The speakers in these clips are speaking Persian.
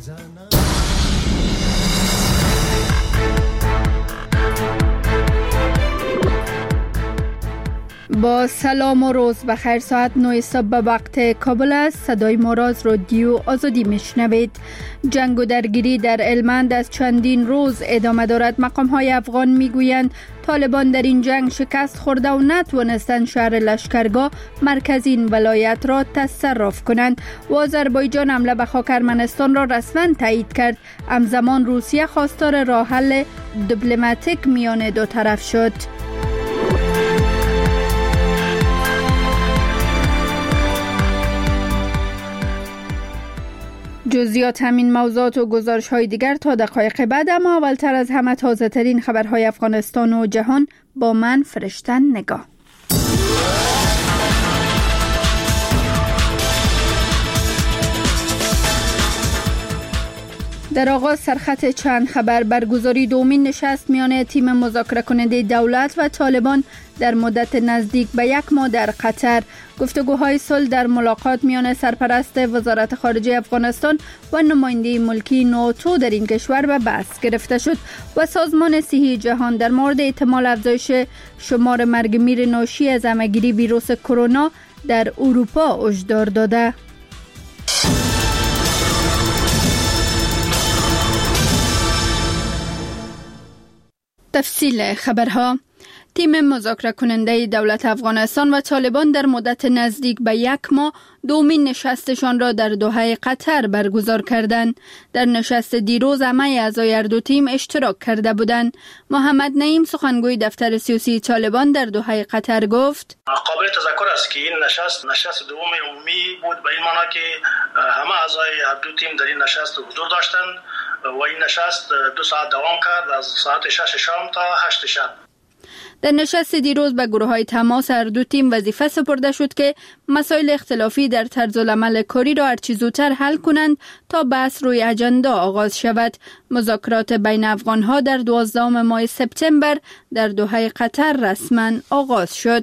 با سلام و روز بخیر. ساعت 9 صبح به وقت کابل است. صدای ما را از رادیو آزادی میشنوید. جنگ و درگیری در هلمند از چندین روز ادامه دارد. مقام‌های افغان میگویند طالبان در این جنگ شکست خورده و نتوانستند شهر لشکرگاه مرکز این ولایت را تصرف کنند. و آذربایجان حمله به خاک ارمنستان را رسما تایید کرد. همزمان روسیه خواستار راه حل دیپلماتیک میان دو طرف شد. جزئیات همین موضوعات و گزارش های دیگر تا دقایق بعد، اما اولتر از همه تازه ترین خبرهای افغانستان و جهان با من فرشتن نگاه. در آغاز سرخط چند خبر. برگزاری دومین نشست میان تیم مذاکره کننده دولت و طالبان در مدت نزدیک به 1 ماه در قطر. گفتگوهای صلح در ملاقات میان سرپرست وزارت خارجه افغانستان و نماینده ملکی ناتو در این کشور به بحث گرفته شد و سازمان صحی جهان در مورد احتمال افزایش شمار مرگ میر ناشی از همه‌گیری ویروس کرونا در اروپا هشدار داده. تفصیل خبرها. تیم مذاکره کننده دولت افغانستان و طالبان در مدت نزدیک به 1 ماه دومین نشستشان را در دوحه قطر برگزار کردند. در نشست دیروز همه اعضای هر دو تیم اشتراک کرده بودند. محمد نعیم سخنگوی دفتر سیاسی طالبان در دوحه قطر گفت: قابل تذکر است که این نشست دوم عمومی بود، به این معنی که همه اعضای هر دو تیم در این نشست حضور داشتند و این نشست 2 ساعت دوام کرد، از ساعت 6 شام تا 8 شب. در نشست دیروز به گروه‌های تماس هر دو تیم وظیفه سپرده شد که مسائل اختلافی در طرزالعمل کاری را هرچه زودتر حل کنند تا بحث روی اجندا آغاز شود. مذاکرات بین افغان‌ها در 12 ماه سپتامبر در دوحه قطر رسما آغاز شد.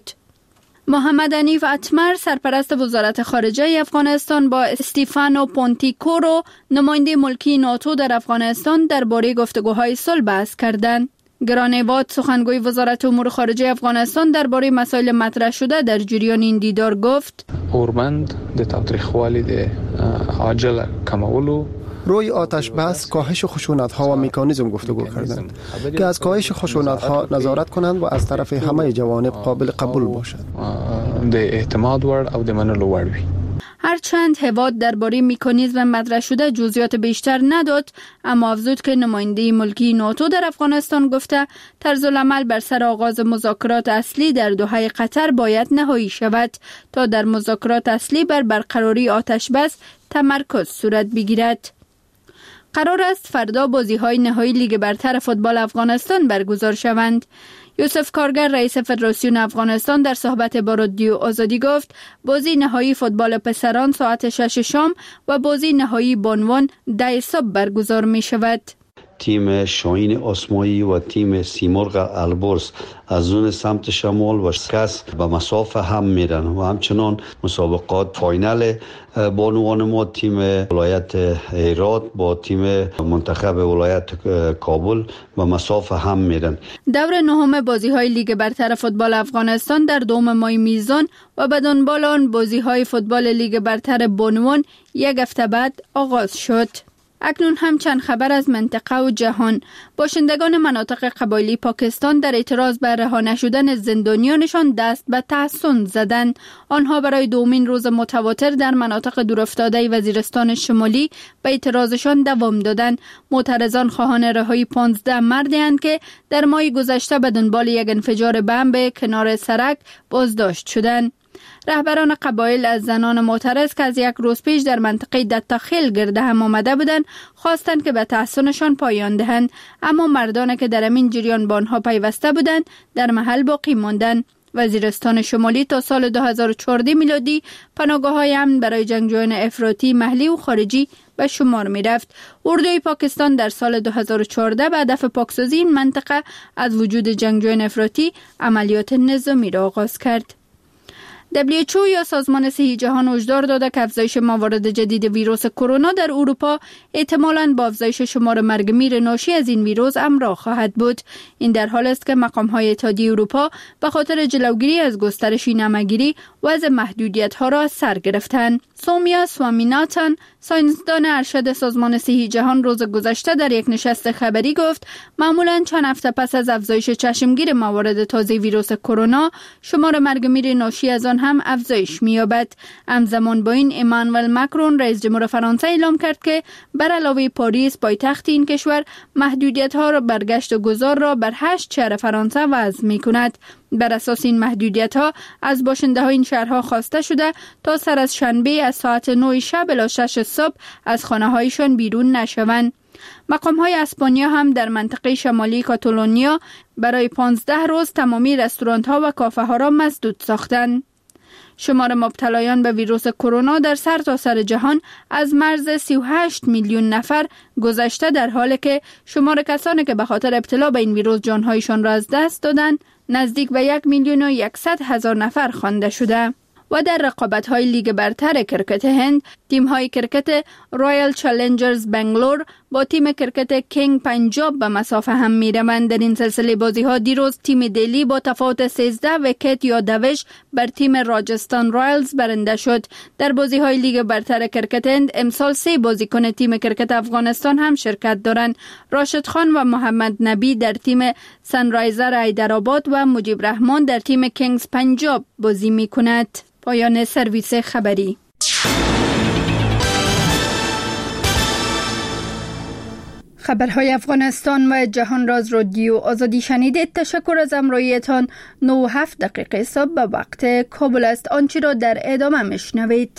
محمد حنیف اتمر سرپرست وزارت خارجه افغانستان با استیفانو پونتیکورو نماینده ملکی ناتو در افغانستان درباره گفتگوهای صلح بحث کردند. گرانیوات سخنگوی وزارت امور خارجه افغانستان درباره مسائل مطرح شده در جریان این دیدار گفت: اورمند د تاوتریخوالي د عاجل کمولو روی آتش بس کاهش خشونت‌ها و مکانیزم گفتگو کردند که از کاهش خشونت‌ها نظارت کنند و از طرف همه جوانب قابل قبول باشد. د اعتماد ور او د منلو ور وي. هرچند هواد درباره مکانیزم مطرح شده جزئیات بیشتر نداد، اما افزود که نماینده ملکی ناتو در افغانستان گفته طرزالعمل بر سر آغاز مذاکرات اصلی در دوحه قطر باید نهایی شود تا در مذاکرات اصلی بر برقراری آتش بس تمرکز صورت بگیرد. قرار است فردا بازی‌های نهایی لیگ برتر فوتبال افغانستان برگزار شوند. یوسف کارگر رئیس فدراسیون افغانستان در صحبت با رادیو آزادی گفت بازی نهایی فوتبال پسران ساعت 6 شام و بازی نهایی بانوان 10 صبح برگزار می شود. تیم شاهین آسمایی و تیم سیمرغ البرز از اون سمت شمال و کس به مسافه هم میرن و همچنان مسابقات فاینال بانوان ما تیم ولایت هرات با تیم منتخب ولایت کابل به مسافه هم میرن. دور نهم بازی‌های لیگ برتر فوتبال افغانستان در 2 ماه میزان و به دنبال آن بازی‌های فوتبال لیگ برتر بانوان 1 هفته بعد آغاز شد. اکنون هم چند خبر از منطقه و جهان. باشندگان مناطق قبایلی پاکستان در اعتراض بر رها نشدن زندانیانشان دست به تحصن زدند. آنها برای دومین روز متواتر در مناطق دورافتاده وزیرستان شمالی به اعتراضشان دوام دادند. معترضان خواهان رهایی 15 مردند که در ماه گذشته به دنبال یک انفجار بم به کنار سرک بازداشت شدند. رهبران قبایل از زنان معترض که از 1 روز پیش در منطقه دتاخیل گرده هم آمده بودند خواستند که به تحصنشان پایان دهند، اما مردان که در همین جریان با آنها پیوسته بودند در محل باقی ماندند. وزیرستان شمالی تا سال 2014 میلادی پناهگاه‌های امن برای جنگجویان افراطی محلی و خارجی به شمار می رفت. اردوی پاکستان در سال 2014 به هدف پاکسازی این منطقه از وجود جنگجویان افراطی عملیات نظامی را آغاز کرد. WHO یا سازمان صحی جهان هشدار داده که افزایش موارد جدید ویروس کرونا در اروپا احتمالاً با افزایش شمار مرگ میر ناشی از این ویروس همراه خواهد بود. این در حال است که مقام‌های اتحادیه اروپا به خاطر جلوگیری از گسترش این همه‌گیری وضع محدودیت‌ها را سر گرفتند. سومیا سوامیناتان، ساینسدان ارشد سازمان صحی جهان، روز گذشته در یک نشست خبری گفت معمولاً چند هفته پس از افزایش چشمگیر موارد تازه ویروس کرونا، شمار مرگ میر ناشی از آن هم افزایش می‌یابد. همزمان با این امانوئل ماکرون رئیس جمهور فرانسه اعلام کرد که بر علاوه پاریس پایتخت این کشور محدودیت‌ها را برگشت و گذار را بر 8 شهر فرانسه وضع می‌کند. بر اساس این محدودیت‌ها از باشنده‌های این شهرها خواسته شده تا سر از شنبه از ساعت 9 شب الی 6 صبح از خانه‌هایشان بیرون نشوند. مقام‌های اسپانیا هم در منطقه شمالی کاتالونیا برای 15 روز تمامی رستوران‌ها و کافه‌ها را مسدود ساختند. شمار مبتلایان به ویروس کرونا در سرتاسر جهان از مرز 38 میلیون نفر گذشته، در حالی که شمار کسانی که به خاطر ابتلا به این ویروس جانهایشان را از دست دادند نزدیک به 1,100,000 نفر خوانده شده. و در رقابت‌های لیگ برتر کرکت هند، تیم‌های کرکت رایل چالنجرز بنگلور با تیم کرکت کینگ پنجاب به مسافه هم می‌روند. در این سلسله بازی‌ها دیروز تیم دلی با تفاوت 13 ویکت یا دوش بر تیم راجستان رایلز برنده شد. در بازی‌های لیگ برتر کرکت هند امسال 3 بازیکن تیم کرکت افغانستان هم شرکت دارند. راشد خان و محمد نبی در تیم سنرایزر حیدرآباد و مجیب رحمان در تیم کینگز پنجاب بازی می‌کند. پایان سرویس خبری. خبرهای افغانستان و جهان راز رادیو آزادی شنیدید. تشکر از همراهیتان. 9:07 صبح به وقت کابل است. آنچه را در ادامه میشنوید.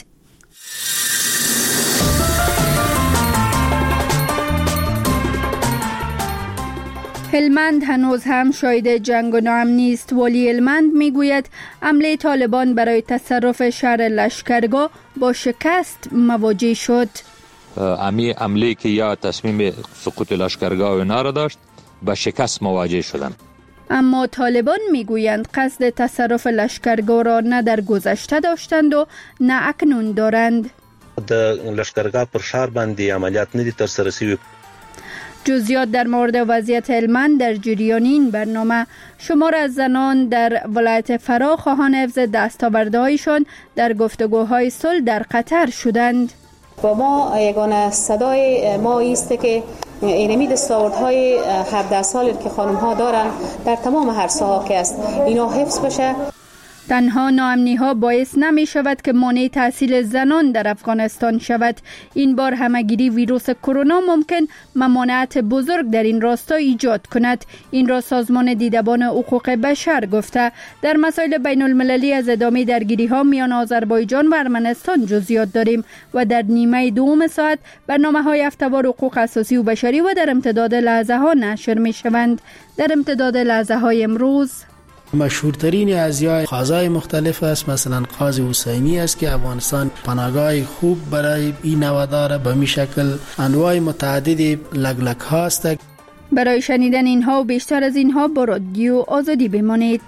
هلمند هنوز هم شاهد جنگ و نام نیست. والی هلمند میگوید حمله طالبان برای تصرف شهر لشکرگاه با شکست مواجه شد. امی حمله که یا تصمیم سقوط لشکرگاه و اینا را داشت، با شکست مواجه شدن. اما طالبان میگویند قصد تصرف لشکرگاه را نه در گذشته داشتند و نه اکنون دارند. د لشکرگاه پر شهر باندې عملیات نه دي ترسره شوي. جزئیات در مورد وضعیت هلمند در جریان این برنامه. شمار از زنان در ولایت فرا خواهان حفظ دستاوردهایشان در گفتگوهای صلح در قطر شدند. با ما یگانه صدای ما است که اینمی دستاوردهای 17 سالی که خانم ها دارن در تمام هر ساحه که است اینا حفظ بشه. تنها ناامنی ها باعث نمی شود که مانع تحصیل زنان در افغانستان شود. این بار همه‌گیری ویروس کرونا ممکن ممانعت بزرگ در این راستا ایجاد کند. این را سازمان دیدبان حقوق بشر گفته. در مسائل بین المللی از ادامه درگیری ها میان آذربایجان و ارمنستان جزئیات داریم و در نیمه دوم ساعت برنامه های هفته‌وار حقوق اساسی و بشری و در امتداد لحظه ها نشر می شوند. در امتداد لحظه های امروز مشهورترین ازیای قاضای مختلف است. مثلا قاضی حسینی است که افغانستان پناهگاه خوب برای این نوع داره. به می شکل انواع متعدد لگلک هاست. برای شنیدن اینها و بیشتر از اینها با رادیو آزادی بمانید.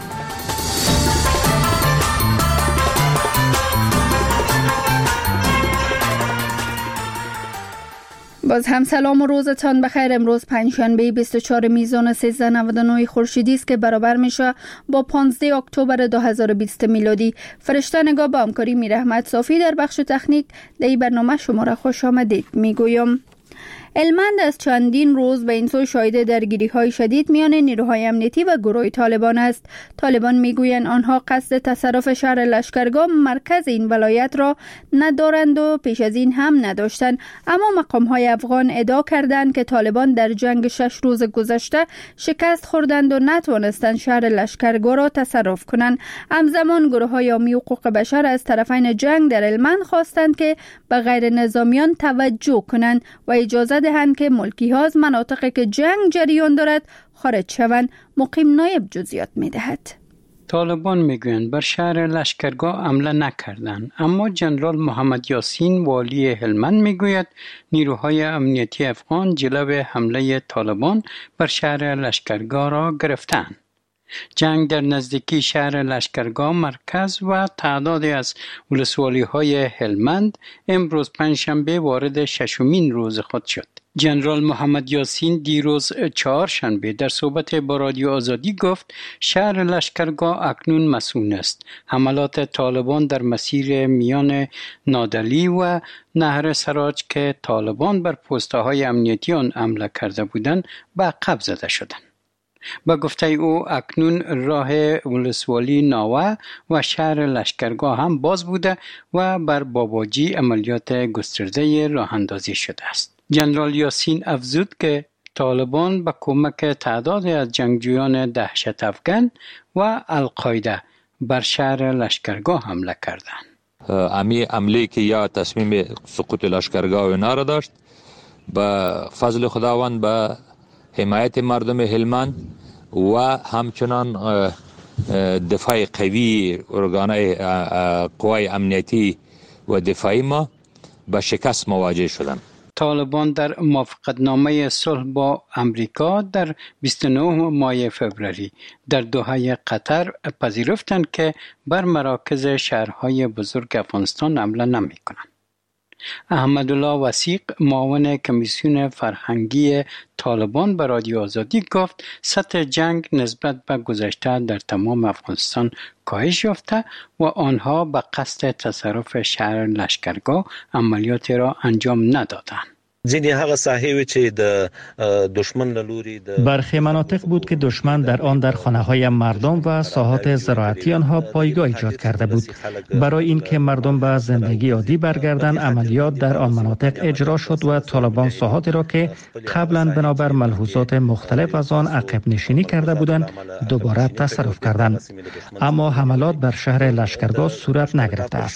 باز هم سلام و روزتان بخیر. امروز پنجشنبه 24 میزان 1399 خورشیدی است که برابر میشه با 15 اکتبر 2020 میلادی. فرشته نگاه با همکاری میرحمت صافی در بخش تکنیک در این برنامه شما را خوش آمدید میگویم. هلمند از چندین روز به این سو شاهد درگیری‌های شدید میان نیروهای امنیتی و گروه طالبان است. طالبان میگویند آنها قصد تصرف شهر لشکرگاه مرکز این ولایت را ندارند و پیش از این هم نداشتند. اما مقام‌های افغان ادعا کردند که طالبان در جنگ 6 روز گذشته شکست خوردند و نتوانستند شهر لشکرگاه را تصرف کنند. همزمان گروه‌های حامی حقوق بشر از طرفین جنگ در هلمند خواستند که به غیر نظامیان توجه کنند و اجازه دهند که ملکی ها از مناطقی که جنگ جریان دارد خارج شوند. مقیم نایب جزئیات می‌دهد. طالبان میگویند بر شهر لشکرگاه حمله نکردند، اما جنرال محمد یاسین والی هلمند میگوید نیروهای امنیتی افغان جلو حمله طالبان بر شهر لشکرگاه را گرفتند. جنگ در نزدیکی شهر لشکرگاه مرکز و تعدادی از ولسوالی‌های هلمند امروز پنجشنبه وارد ششمین روز خود شد. جنرال محمد یاسین دیروز چهارشنبه در صحبت با رادیو آزادی گفت شهر لشکرگاه اکنون مسئول است. حملات طالبان در مسیر میان نادلی و نهر سراج که طالبان بر پست‌های امنیتی آن حمله کرده بودند به عقب زده شدند. با گفته او اکنون راه ولسوالی ناوه و شهر لشکرگاه هم باز بوده و بر باباجی عملیات گسترده راه اندازی شده است. جنرال یاسین افزود که طالبان با کمک تعدادی از جنگجویان دهشت افغان و القاعده بر شهر لشکرگاه حمله کردند. امی عملی که یا تصمیم سقوط لشکرگاه و اینا را داشت، با فضل خداوند با حمایت مردم هلمند و همچنان دفاع قوی ارگانهای قوای امنیتی و دفاعی ما با شکست مواجه شدند. طالبان در موافقتنامه صلح با امریکا در 29 ماه فوریه در دوحه قطر پذیرفتند که بر مراکز شهرهای بزرگ افغانستان حمله نمی‌کنند. احمدالله وثیق معاون کمیسیون فرهنگی طالبان به رادیو آزادی گفت سطح جنگ نسبت به گذشته در تمام افغانستان کاهش یافته و آنها به قصد تصرف شهر لشکرگاه عملیات را انجام ندادند. ځینې هغه ساحې چې د دشمن له لوري برخی مناطق بود که دشمن در آن در خانه‌های مردم و ساحات زراعتی آنها پایگاه ایجاد کرده بود. برای اینکه مردم به زندگی عادی برگردند عملیات در آن مناطق اجرا شد و طالبان ساحاتی را که قبلا بنابر ملحوظات مختلف از آن عقب نشینی کرده بودند دوباره تصرف کردند. اما حملات بر شهر لشکرگاه صورت نگرفته است.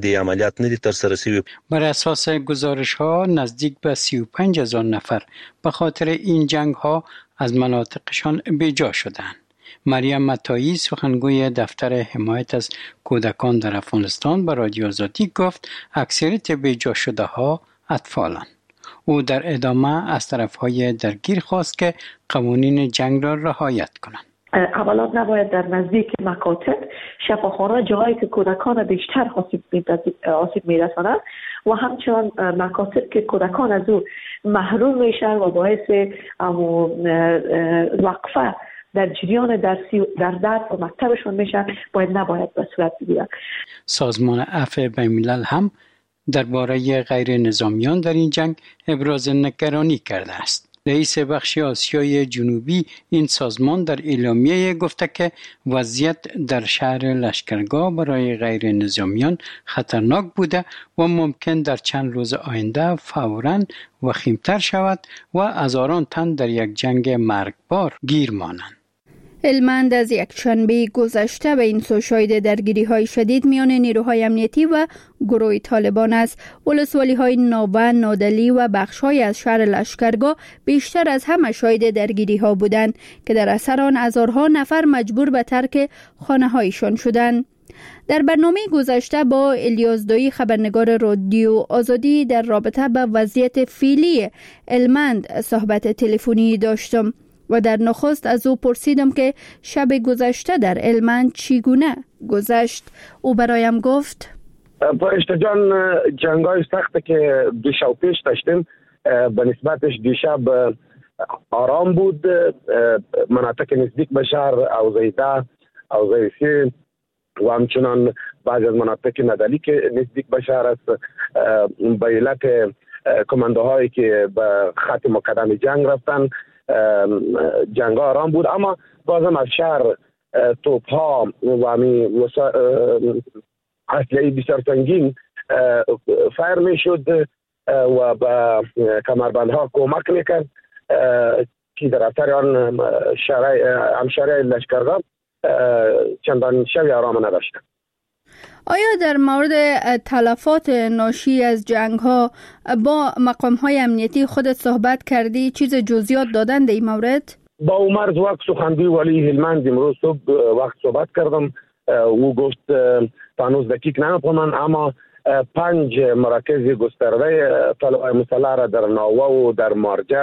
بر اساس گزارش‌ها نزدیک به 35,000 نفر به خاطر این جنگ ها از مناطقشان بیجا شدند. مریم متایی سخنگوی دفتر حمایت از کودکان در افغانستان به رادیو آزادی گفت اکثریت بیجا شده ها اطفالند. او در ادامه از طرفهای درگیر خواست که قوانین جنگ را رعایت کنند. حملات نباید در نزدیک مکاتب، شفاخانه، جاهایی که کودکان بیشتر آسیب میرسانند و همچنان مکاتب که کودکان از او محروم میشن و باعث وقفه در جریان درسی در درس و مکتبشون میشن نباید به صورت بگیرد. سازمان عفو بین‌الملل هم درباره غیر نظامیان در این جنگ ابراز نگرانی کرده است. رئیس بخش آسیای جنوبی این سازمان در اعلامیه گفته که وضعیت در شهر لشکرگاه برای غیر نظامیان خطرناک بوده و ممکن در چند روز آینده فوراً وخیمتر شود و هزاران تن در یک جنگ مرگبار گیر مانند. هلمند از یکشنبه گذشته به این سو شاهد درگیری‌های شدید میان نیروهای امنیتی و گروه طالبان است. ولسوالی‌های ناوه، نادلی و بخش‌های از شهر لشکرگاه بیشتر از همه شاهد درگیری‌ها بودند که در اثر آن هزارها نفر مجبور به ترک خانه‌هایشان شدند. در برنامه گذشته با الیاس دایی خبرنگار رادیو آزادی در رابطه با وضعیت فعلی هلمند صحبت تلفنی داشتم و در نخست از او پرسیدم که شب گذشته در هلمند چگونه گذشت. او برایم گفت فرشته جان، جنگای سخته که دو شب پیش داشتیم به نسبتش دیشب آرام بود. مناطق نزدیک به شهر اوزیده، اوزیسی و همچنان بعضی از مناطق ندلی که نزدیک به شهر است به علت کماندوهایی که به خط مقدم جنگ رفتن جنگ آرام بود، اما بازم از شهر توپ ها و اسلحه بسیار سنگین فایر می شد و به کمربندها کمک میکرد که در اثر آن همشهری لشکرگاه چندان شبی آرام نداشت. آیا در مورد تلفات ناشی از جنگ ها با مقام های امنیتی خودت صحبت کردی؟ چیز جزئیات دادن در این مورد؟ با عمر زواک سخنگوی ولی هلمند امروز صبح وقت صحبت کردم. او گفت هنوز دقیق نمی‌فهمم، اما 5 مراکز گسترده طالبان مسلح را در ناوه و در مارجه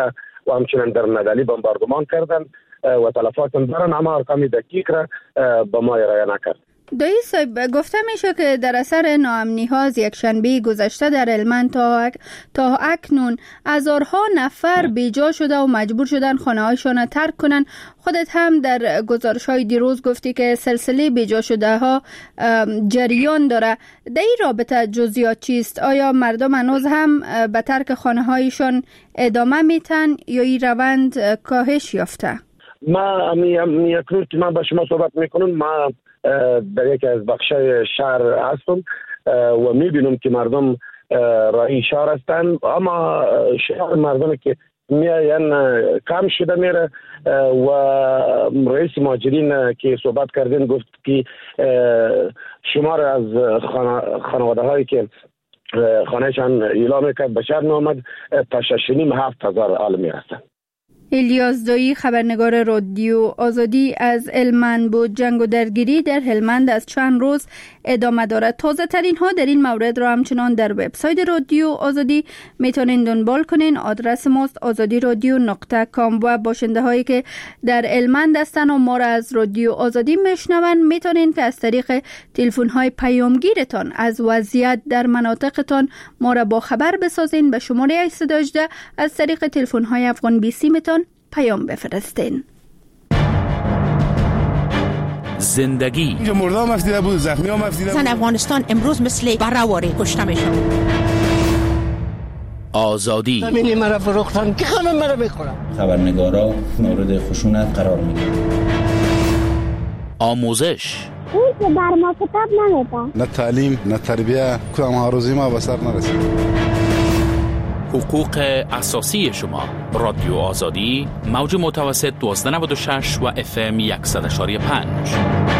و همچنین در ندالی بمباردمان کردند و تلفات دارن، اما ارقام دقیق را به ما ارائه نکرد. دایی صاحب، گفته میشه که در اثر ناامنی ها از یکشنبه گذشته در هلمند تا اکنون هزارها نفر بیجا شده و مجبور شدن خانه هایشان ترک کنن. خودت هم در گزارش های دیروز گفتی که سلسله بیجا شده ها جریان داره. در این رابطه جزئیات چیست؟ آیا مردم هنوز هم به ترک خانه هایشان ادامه میتن یا این روند کاهش یافته؟ ما اکنون که من با شما صحبت میکنم، ما در یکی از بخشای شهر هستم و میبینم که مردم راهی شهر هستند، اما شهر مردم که میاین کم شده میره و رئیس مهاجرین که صحبت کردین گفت که شمار از خانواده هایی که خانهشان اعلام میکرد به شهر نامد تا 6,500 آل میرسند. الیاس دایی، خبرنگار رادیو آزادی از هلمند بود. جنگ و درگیری در هلمند از چند روز ادامه دارد. تازه ترین ها در این مورد را همچنان در وبسایت رادیو آزادی میتونین دنبال کنین. آدرس ماست azadi.radio.com و باشنده هایی که در هلمند هستن و ما را از رادیو آزادی میشنون میتونین که از طریق تلفن های پیامگیرتان از وضعیت در مناطقتان ما را با خبر بسازین. به شماره 818 از طریق تلفن های افغان 20 میتون پیام بفرستین. زندگی اینجا مردا مفتیده بود، زخمی ها مفتیده بود. زن افغانستان امروز مثل برهواری کشته میشن. آزادی همینی مرا فروختن که خانم مرا میخورم. خبرنگارا مورد خشونت قرار میگیرن. آموزش اون که بر ما کتاب نمیده. نه تعلیم نه تربیه، کدام هاروزی ما به سر نرسید. حقوق اساسی شما. رادیو آزادی، موج متوسط 1296 و FM 100.5.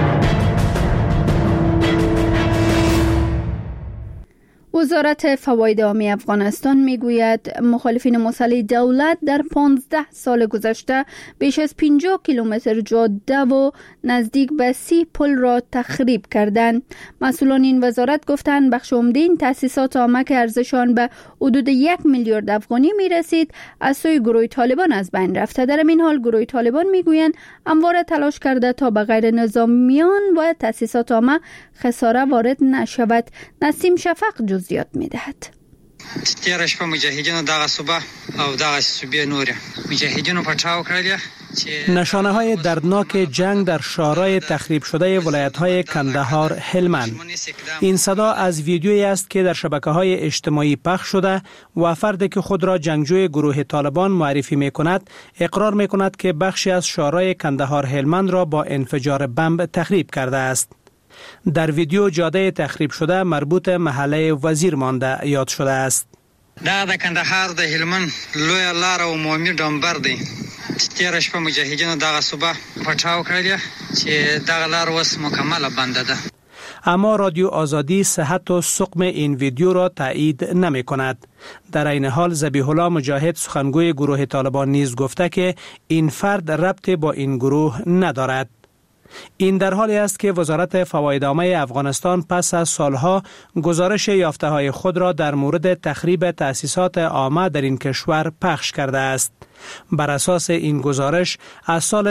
وزارت فواید عامی افغانستان میگوید مخالفین مسلح دولت در 15 سال گذشته بیش از 50 کیلومتر جاده و نزدیک به 30 پل را تخریب کردند. مسئولان این وزارت گفتند بخش عمده این تأسیسات عامه که ارزششان به حدود 1 میلیارد افغانی میرسید از سوی گروه طالبان از بین رفته. در این حال گروه طالبان میگویند همواره تلاش کرده تا به غیر نظامیان و تأسیسات عامه خساره وارد نشود. نسیم شفق جزئیات میدهد. تیر شپه مجاهدینو دغه صوبه او دغه صوبې نور مجاهدینو پټاو کړل. نشانه های دردناک جنگ در شهرهای تخریب شده ولایت‌های کندهار، هلمند. این صدا از ویدیویی است که در شبکه‌های اجتماعی پخش شده و فردی که خود را جنگجوی گروه طالبان معرفی می‌کند اقرار می‌کند که بخشی از شهرهای کندهار، هلمند را با انفجار بمب تخریب کرده است. در ویدیو جاده تخریب شده مربوط محله وزیر مانده یاد شده است. دا د کندهار د هلمند لوی لار او مومي ډمبر دی. تیر شپه مجاهدینو دغه صوبه پټاو کړل چې دغه لار وس مکمل بنده ده. اما رادیو آزادی صحت و سقم این ویدیو را تایید نمی کند. در این حال ذبیح الله مجاهد سخنگوی گروه طالبان نیز گفته که این فرد ربطی با این گروه ندارد. این در حالی است که وزارت فواید عامه افغانستان پس از سالها گزارش یافته‌های خود را در مورد تخریب تأسیسات عامه در این کشور پخش کرده است. بر اساس این گزارش از سال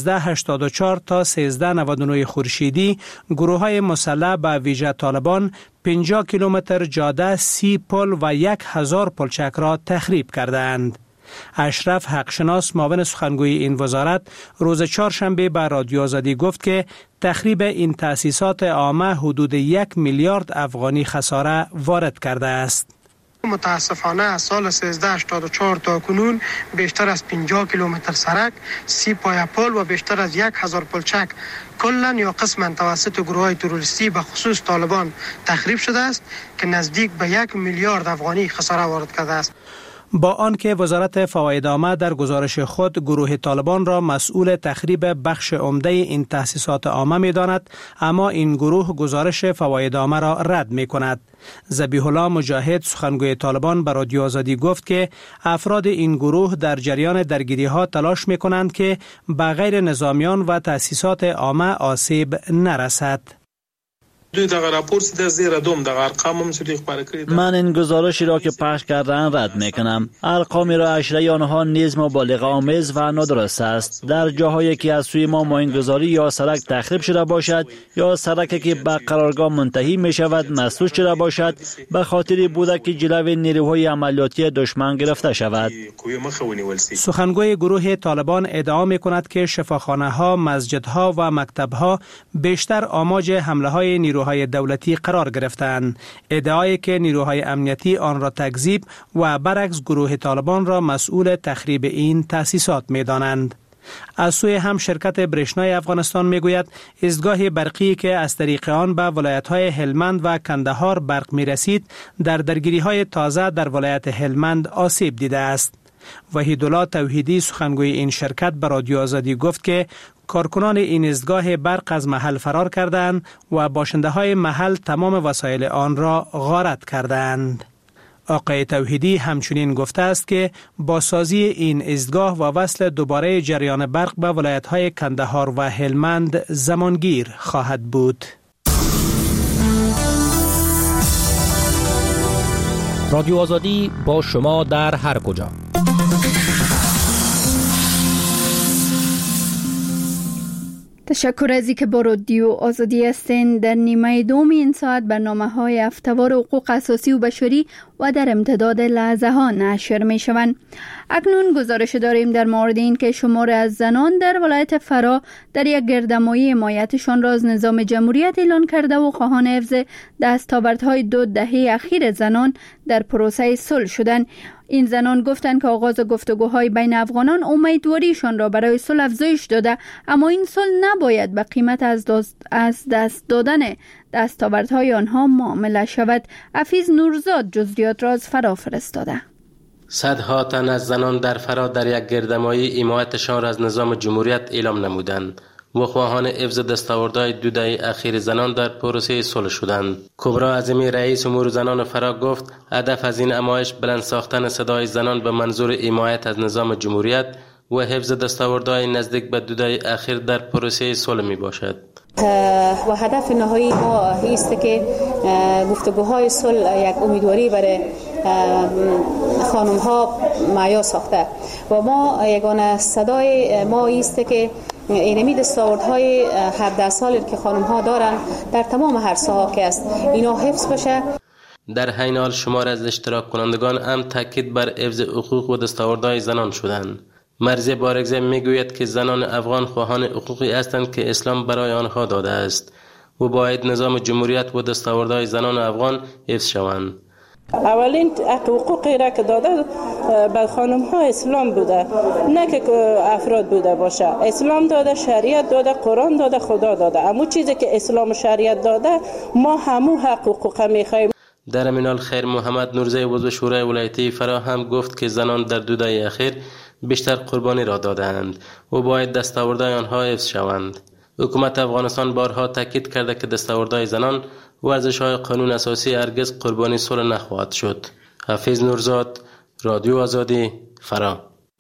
1384 تا 1399 خورشیدی گروه‌های مسلح به ویژه طالبان 50 کیلومتر جاده، 30 پل و 1000 پلچک را تخریب کردند. اشرف حقشناس معاون سخنگوی این وزارت روز چهارشنبه به رادیو آزادی گفت که تخریب این تأسیسات عامه حدود 1 میلیارد افغانی خساره وارد کرده است. متاسفانه از سال 1384 تا کنون بیشتر از 50 کیلومتر سرک، 30 پایه پل و بیشتر از 1000 پلچک کلا یا قسما توسط گروه‌های تروریستی به خصوص طالبان تخریب شده است که نزدیک به 1 میلیارد افغانی خساره وارد کرده است. با آنکه وزارت فواید عامه در گزارش خود گروه طالبان را مسئول تخریب بخش عمده این تأسیسات عامه می‌داند، اما این گروه گزارش فواید عامه را رد می‌کند. ذبیح الله مجاهد سخنگوی طالبان به رادیو آزادی گفت که افراد این گروه در جریان درگیری‌ها تلاش می‌کنند که به غیر نظامیان و تأسیسات عامه آسیب نرسد. من این گزارشی را که پخش کردن رد میکنم. ارقامی را اشره آنها نیز مبالغه آمیز و نادرست است. در جاهایی که از سوی ما ماینگذاری یا سرک تخریب شده باشد یا سرکی که به قرارگاه منتهی می شود مسدود شده باشد، به خاطر بوده که جلوی نیروهای عملیاتی دشمن گرفته شود. سخنگوی گروه طالبان ادعا می کند که شفاخانه ها، مسجد ها و مکتب ها بیشتر آماج حمله های نیروهای دولتی قرار گرفتند. ادعایی که نیروهای امنیتی آن را تکذیب و برعکس گروه طالبان را مسئول تخریب این تأسیسات می دانند. از سوی هم شرکت برشنای افغانستان می گوید ایستگاه برقی که از طریق آن به ولایت‌های هلمند و کندهار برق می رسید در درگیری‌های تازه در ولایت هلمند آسیب دیده است. وحیدالله توحیدی سخنگوی این شرکت به رادیو آزادی گفت که کارکنان این ایستگاه برق از محل فرار کردند و باشنده‌های محل تمام وسایل آن را غارت کردند. آقای توحیدی همچنین گفته است که با سازی این ایستگاه و وصل دوباره جریان برق به ولایت‌های کندهار و هلمند زمانگیر خواهد بود. رادیو آزادی با شما در هر کجا. تشکر از اینکه با رادیو آزادی هستین. در نیمه دوم این ساعت برنامه‌های هفته‌وار حقوق اساسی و بشری و در امتداد لحظه ها نشر می شوند. اکنون گزارش داریم در مورد این که شمار از زنان در ولایت فرا در یک گردهمایی حمایتشان را از نظام جمهوریت اعلان کرده و خواهان حفظ دستاوردهای 2 دهه اخیر زنان در پروسه صلح شدند. این زنان گفتند که آغاز گفتگوهای بین افغانان امیدواریشان را برای صلح افزایش داده، اما این صلح نباید به قیمت از دست دادن دستاوردهای آنها معامله شود. حفیظ نورزاد جزئیات را از فرا فرستاده. صدها تن از زنان در فرا در یک گردهمایی حمایتشان را از نظام جمهوریت اعلام نمودند و خواهان حفظ دستاوردهای 2 دهه اخیر زنان در پروسه صلح شدند. کبرا عظیمی رئیس امور زنان فرا گفت هدف از این نمایش بلند ساختن صدای زنان به منظور حمایت از نظام جمهوریت و حفظ دستاوردهای نزدیک به 2 دهه اخیر در پروسه صلح می باشد. و هدف نهایی ما است که گفتگوهای صلح یک امیدواری برای خانم ها معیار ساخته و ما یگانه صدای ما است که اینمی دستاوردهای 17 سالی که خانم ها دارن در تمام هر ساحه که است اینا حفظ بشه. در حین حال شمار از اشتراک کنندگان هم تاکید بر حفظ حقوق و دستاوردهای زنان شدند. مرزی بارگزه میگوید که زنان افغان خواهان حقوقی هستند که اسلام برای آنها داده است و باید نظام جمهوریت و دستاوردهای زنان افغان حفظ شوند. اولین حقوقی را که داده به خانم ها اسلام بوده، نه که افراد بوده باشه. اسلام داده، شریعت داده، قرآن داده، خدا داده. اما چیزی که اسلام و شریعت داده ما همو حقوق میخوایم. در امینال خیر محمد نورزی عضو شورای ولایتی فرا هم گفت که زنان در 2 دهه اخیر بیشتر قربانی را دادند و باید دستاوردهای آنها حفظ شوند. حکومت افغانستان بارها تاکید کرده که دستاوردهای زنان و ارزش‌های قانون اساسی هرگز قربانی صلح نخواهد شد. حفیظ نورزاد، رادیو آزادی، فرا.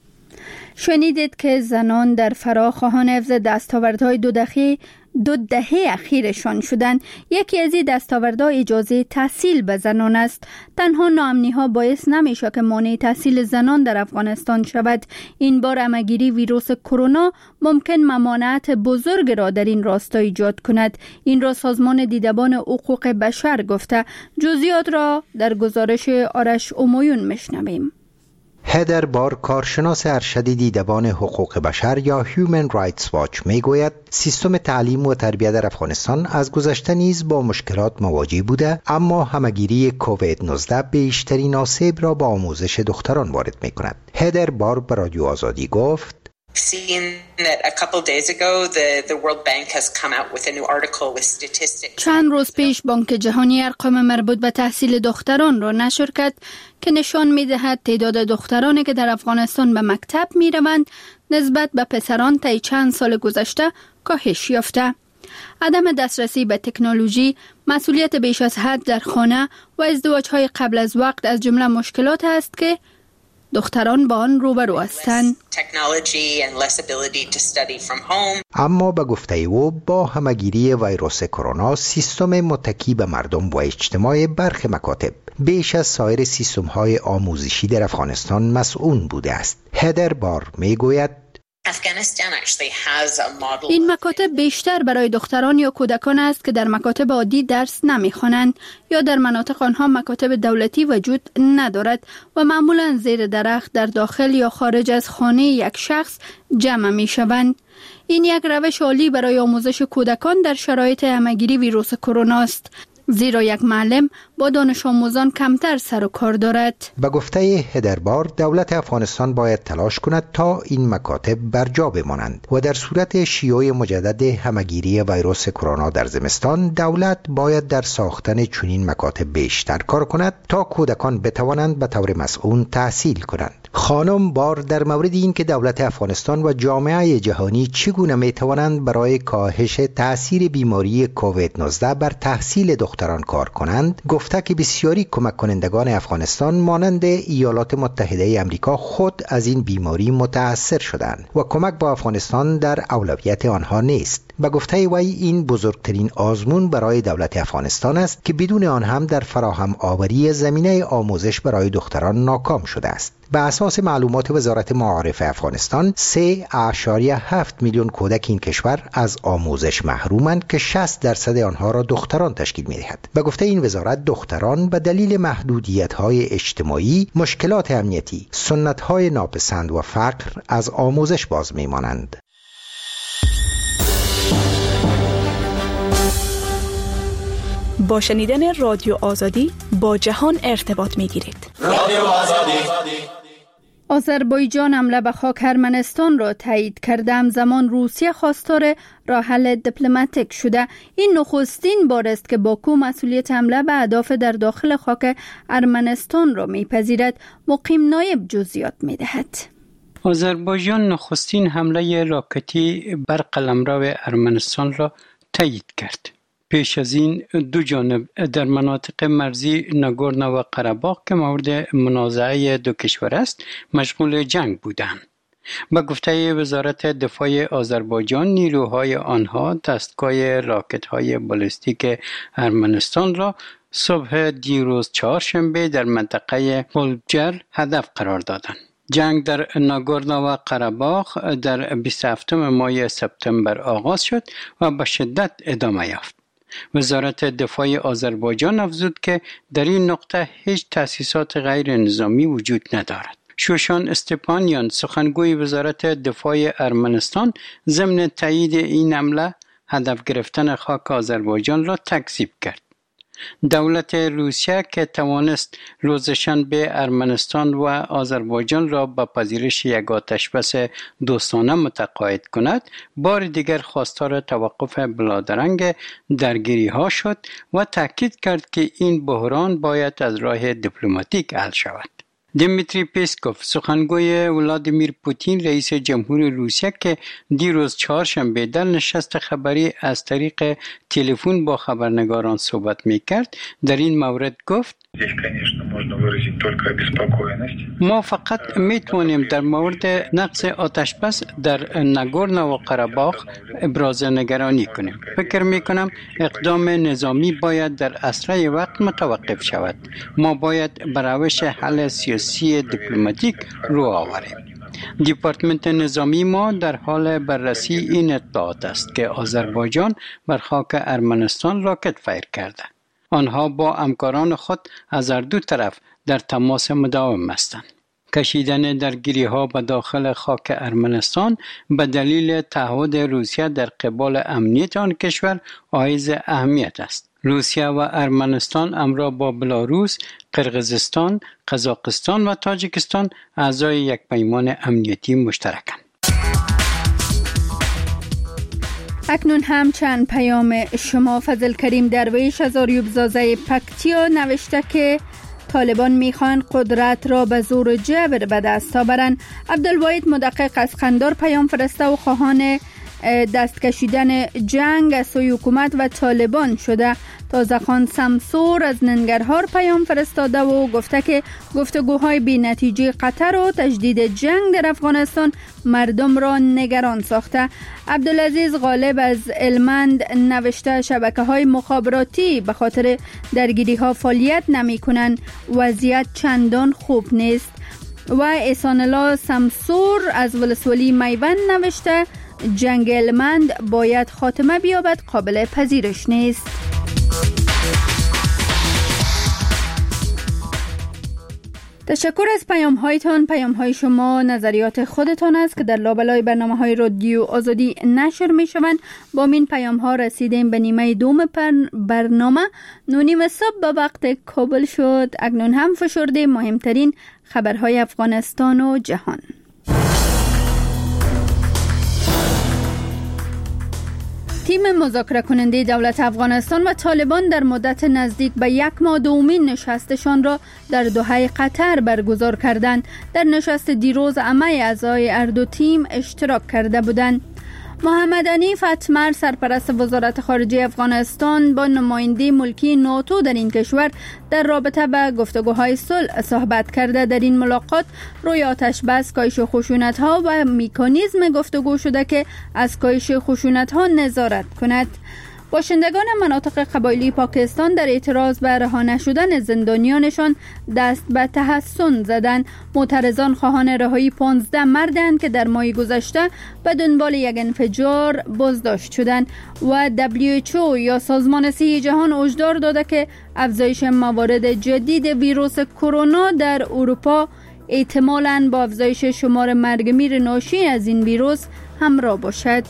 شنیدید که زنان در فرا خواهان حفظ دستاوردهای 2 دهه اخیرشان شدند. یکی از این دستاوردها اجازه تحصیل به زنان است. تنها ناامنی ها باعث نمیشه که مانع تحصیل زنان در افغانستان شود. این بار همه‌گیری ویروس کرونا ممکن ممانعت بزرگ را در این راستا ایجاد کند. این را سازمان دیدبان حقوق بشر گفته. جزئیات را در گزارش آرش امویون میشنویم. هدر بار، کارشناس ارشد دیدبان حقوق بشر یا Human Rights Watch میگوید سیستم تعلیم و تربیت در افغانستان از گذشته نیز با مشکلات مواجه بوده، اما همه‌گیری کووید 19 بیشترین آسیب را با آموزش دختران وارد میکند. هدر بار به رادیو آزادی گفت چند روز پیش بانک جهانی ارقام مربوط به تحصیل دختران را نشر کرد که نشان می‌دهد تعداد دخترانی که در افغانستان به مکتب می‌روند نسبت به پسران طی چند سال گذشته کاهش یافته. عدم دسترسی به تکنولوژی، مسئولیت بیش از حد در خانه و ازدواج‌های قبل از وقت از جمله مشکلات است که دختران با آن روبرو هستند. اما به گفته او با همگیری ویروس کرونا سیستم متکی به مردم و اجتماع برخی مکاتب بیش از سایر سیستم‌های آموزشی در افغانستان مسئول بوده است. هدر بار میگوید این مکاتب بیشتر برای دختران یا کودکان است که در مکاتب عادی درس نمی‌خوانند یا در مناطق آنها مکاتب دولتی وجود ندارد و معمولاً زیر درخت در داخل یا خارج از خانه یک شخص جمع می‌شوند. این یک روش عالی برای آموزش کودکان در شرایط همگیری ویروس کرونا است، زیرا یک معلم با دانش آموزان کمتر سر و کار دارد. به گفته هدربار دولت افغانستان باید تلاش کند تا این مکاتب برجا بمانند و در صورت شیوع مجدد همگیری ویروس کرونا در زمستان دولت باید در ساختن چنین مکاتب بیشتر کار کند تا کودکان بتوانند به طور مسئول تحصیل کنند. خانم بار در مورد این که دولت افغانستان و جامعه جهانی چگونه میتوانند برای کاهش تاثیر بیماری کووید 19 بر تحصیل دختران کار کنند، گفته که بسیاری کمک کنندگان افغانستان مانند ایالات متحده آمریکا خود از این بیماری متاثر شدند و کمک با افغانستان در اولویت آنها نیست. به گفته وی این بزرگترین آزمون برای دولت افغانستان است که بدون آن هم در فراهم آوری زمینه آموزش برای دختران ناکام شده است. به اساس معلومات وزارت معارف افغانستان 3.7 میلیون کودک این کشور از آموزش محرومند که 60% آنها را دختران تشکیل می‌دهد. به گفته این وزارت دختران به دلیل محدودیت‌های اجتماعی، مشکلات امنیتی، سنت‌های ناپسند و فقر از آموزش باز می‌مانند. با شنیدن رادیو آزادی با جهان ارتباط می‌گیرید. رادیو آزادی. آذربایجان حمله به خاک ارمنستان را تایید کرده، همزمان روسیه خواستار راه حل دیپلماتیک شده. این نخستین بار است که باکو مسئولیت حمله به اهداف در داخل خاک ارمنستان را میپذیرد. مقیم نایب جزئیات میدهد. آذربایجان نخستین حمله راکتی بر قلمرو ارمنستان را تایید کرد. پیش از این دو جانب در مناطق مرزی ناگورنو و قره‌باغ که مورد منازعه دو کشور است مشغول جنگ بودند. به گفته وزارت دفاع آذربایجان نیروهای آنها دستگاه راکت‌های بالستیک ارمنستان را صبح دیروز چهارشنبه در منطقه بولجر هدف قرار دادند. جنگ در ناگورنو و قره‌باغ در 27 ماه سپتامبر آغاز شد و به شدت ادامه یافت. وزارت دفاع آذربایجان افزود که در این نقطه هیچ تأسیسات غیر نظامی وجود ندارد. شوشان استپانیان سخنگوی وزارت دفاع ارمنستان ضمن تایید این حمله هدف گرفتن خاک آذربایجان را تکذیب کرد. دولت روسیه که توانست روز شنبه ارمنستان و آذربایجان را به پذیرش یک آتشبس دوستانه متقاعد کند، بار دیگر خواستار توقف بلادرنگ درگیری ها شد و تاکید کرد که این بحران باید از راه دیپلماتیک حل شود. دیمیتری پیسکوف سخنگوی ولادیمیر پوتین رئیس جمهور روسیه که دیروز چهارشنبه در نشست خبری از طریق تلفن با خبرنگاران صحبت میکرد در این مورد گفت ما فقط میتوانیم در مورد نقض آتشبس در ناگورنو و قره‌باغ ابراز نگرانی کنیم. فکر میکنم اقدام نظامی باید در اسرع وقت متوقف شود. ما باید به روش حل سیاسی دیپلماتیک رو آوریم. دیپارتمنت نظامی ما در حال بررسی این اطلاعات است که آذربایجان بر خاک ارمنستان راکت فیر کرده. آنها با همکاران خود از هر دو طرف در تماس مداوم هستند. کشیدن درگیری ها به داخل خاک ارمنستان به دلیل تعهد روسیه در قبال امنیت آن کشور حائز اهمیت است. روسیه و ارمنستان همراه با بلاروس، قرقیزستان، قزاقستان و تاجیکستان اعضای یک پیمان امنیتی مشترکند. اکنون هم چند پیام شما. فضل کریم درویش از آریوبزازه پکتیا نوشته که طالبان میخوان قدرت را به زور جبر به دست آورند. عبدالواحد مدقق از قندار پیام فرسته و خواهان دست کشیدن جنگ از سوی حکومت و طالبان شده تازه‌خان سمسور از ننگرهار پیام فرستاده و گفته که گفتگوهای بی نتیجه قطر و تجدید جنگ در افغانستان مردم را نگران ساخته. عبدالعزیز غالب از هلمند نوشته شبکه‌های مخابراتی به خاطر درگیری‌ها فعالیت نمی‌کنند، وضعیت چندان خوب نیست. و احسان الله سمسور از ولسوالی میوند نوشته جنگ هلمند باید خاتمه بیابد، قابل پذیرش نیست. تشکر از پیام هایتان. پیام های شما نظریات خودتان است که در لابلای برنامه های رادیو آزادی نشر می شوند. با این پیام ها رسیدیم به نیمه دوم برنامه. 9:30 صبح به وقت کابل شد. اکنون هم فشرده مهمترین خبرهای افغانستان و جهان. تیم مذاکره کننده دولت افغانستان و طالبان در مدت نزدیک به 1 ماه دومین نشستشان را در دوحه قطر برگزار کردند. در نشست دیروز همه اعضای هر دو تیم اشتراک کرده بودند. محمد حنیف اتمر سرپرست وزارت خارجه افغانستان با نماینده ملکی ناتو در این کشور در رابطه به گفتگوهای صلح صحبت کرده. در این ملاقات روی آتش بس، کاهش خشونت‌ها و مکانیزم گفتگو شده که از کاهش خشونت‌ها نظارت کند. باشندگان مناطق قبایلی پاکستان در اعتراض به رها نشدن زندانیانشان دست به تحسن زدند. معترضان خواهان رهایی 15 مردند که در ماه گذشته به دنبال یک انفجار بازداشت شدند. و WHO یا سازمان صحی جهان هشدار داده که افزایش موارد جدید ویروس کرونا در اروپا احتمالاً با افزایش شمار مرگ میر ناشی از این ویروس همراه باشد.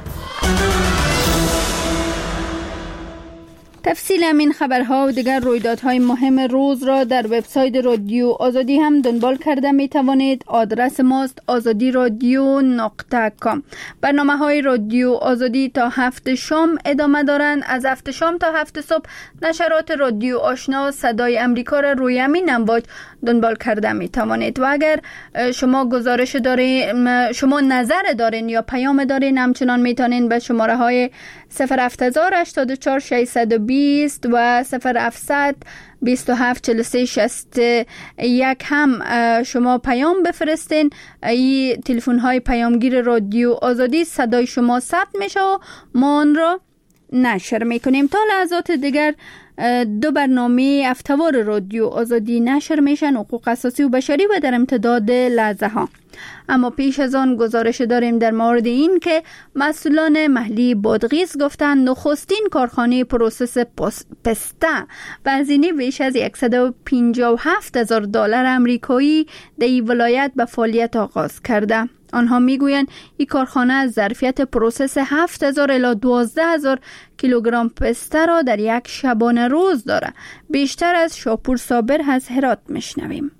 تفصیل همین خبرها و دیگر رویدادهای مهم روز را در وبسایت رادیو آزادی هم دنبال کرده می توانید. آدرس ماست azadiradio.com. برنامه های رادیو آزادی تا 7 شام ادامه دارند. از 7 شام تا 7 صبح نشرات رادیو آشنا صدای امریکا را روی همین امواج دنبال کرده می توانید. و اگر شما گزارش دارین، شما نظر دارین یا پیام دارین، همچنان می توانید به شماره های 08084 620 و 0700 27 43 61 هم شما پیام بفرستین. این تلفن های پیامگیر رادیو آزادی، صدای شما ثبت میشه و ما آن را نشر میکنیم. تا لحظات دیگر 2 برنامه هفته‌وار رادیو آزادی نشر میشن، حقوق اساسی و بشری و در امتداد لحظه ها. اما پیش از آن گزارش داریم در مورد این که مسئولان محلی بادغیس گفتند نخستین کارخانه پروسس پسته و هزینه بیش از $157,000 آمریکایی در این ولایت به فعالیت آغاز کرده. آنها میگویند این کارخانه از ظرفیت پروسس 7,000 الی 12,000 کیلوگرم پسته را در یک شبانه روز دارد. بیشتر از شاپور صابر از هرات میشنویم.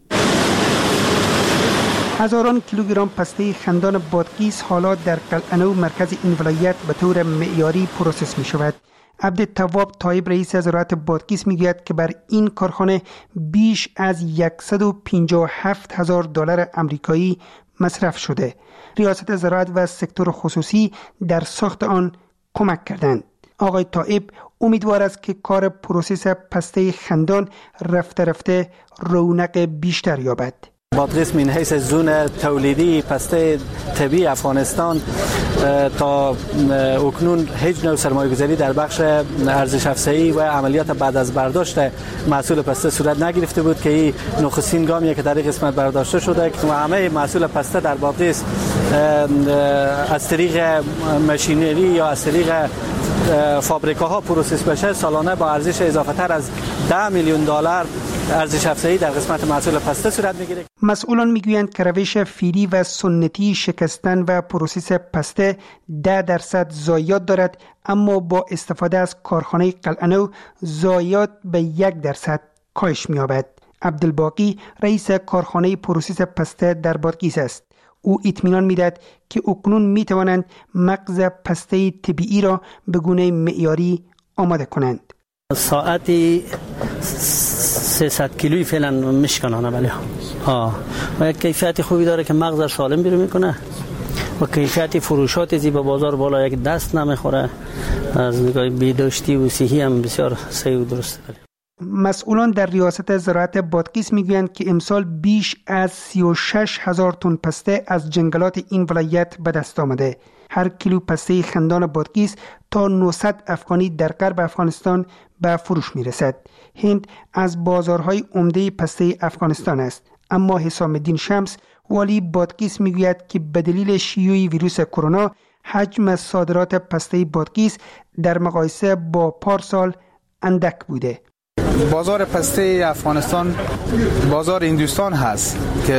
هزاران کیلوگرم پسته خندان بادغیس حالا در قلعه‌نو مرکز این ولایت به طور معیاری پروسس می شود. عبدالتواب طایب رئیس زراعت بادغیس میگوید که بر این کارخانه بیش از $157,000 آمریکایی مصرف شده. ریاست زراعت و سکتور خصوصی در ساخت آن کمک کردند. آقای طایب امیدوار است که کار پروسس پسته خندان رفته رفته رونق بیشتر یابد. بادغیس من حیث زون تولیدی پسته طبیعی افغانستان تا اکنون هیچ نوع سرمایه‌گذاری در بخش ارزش افزایی و عملیات بعد از برداشت محصول پسته صورت نگرفته بود که این نخستین گامیه که در این قسمت برداشته شده که همه محصول پسته در بادغیس از طریق ماشینری یا از طریق فابریکاها پروسس بشه سالانه با ارزش اضافه تر از $10 میلیون ارزش افزایی در قسمت محصول پسته صورت میگیره. مسئولان میگویند که روش فیری و سنتی شکستن و پروسس پسته 10% ضایعات دارد، اما با استفاده از کارخانه قلعه‌نو ضایعات به 1% کاهش می‌یابد. عبدالباقی رئیس کارخانه پروسس پسته در بادغیس است. او اطمینان می‌دهد که اکنون می‌توانند مغز پسته طبیعی را به گونه معیاری آماده کنند. ساعتی 300 کیلویی فعلا میشکنانه، ولی و یک کیفیت خوبی داره که مغز سالم بیرون میکنه و کیفیت فروشات زی به بازار بالا یک دست نمیخوره. از نگاه بهداشتی و صحی هم بسیار صحیح و درسته. مسئولان در ریاست زراعت بادغیس میگویند که امسال بیش از 36,000 تن پسته از جنگلات این ولایت به دست آمده. هر کیلو پسته خندان بادغیس تا 900 افغانی در غرب افغانستان به فروش میرسد. هند از بازارهای عمده پسته افغانستان است، اما حسام الدین شمس والی بادغیس میگوید که به دلیل شیوع ویروس کرونا حجم صادرات پسته بادغیس در مقایسه با پارسال اندک بوده. بازار پسته افغانستان بازار هندوستان هست که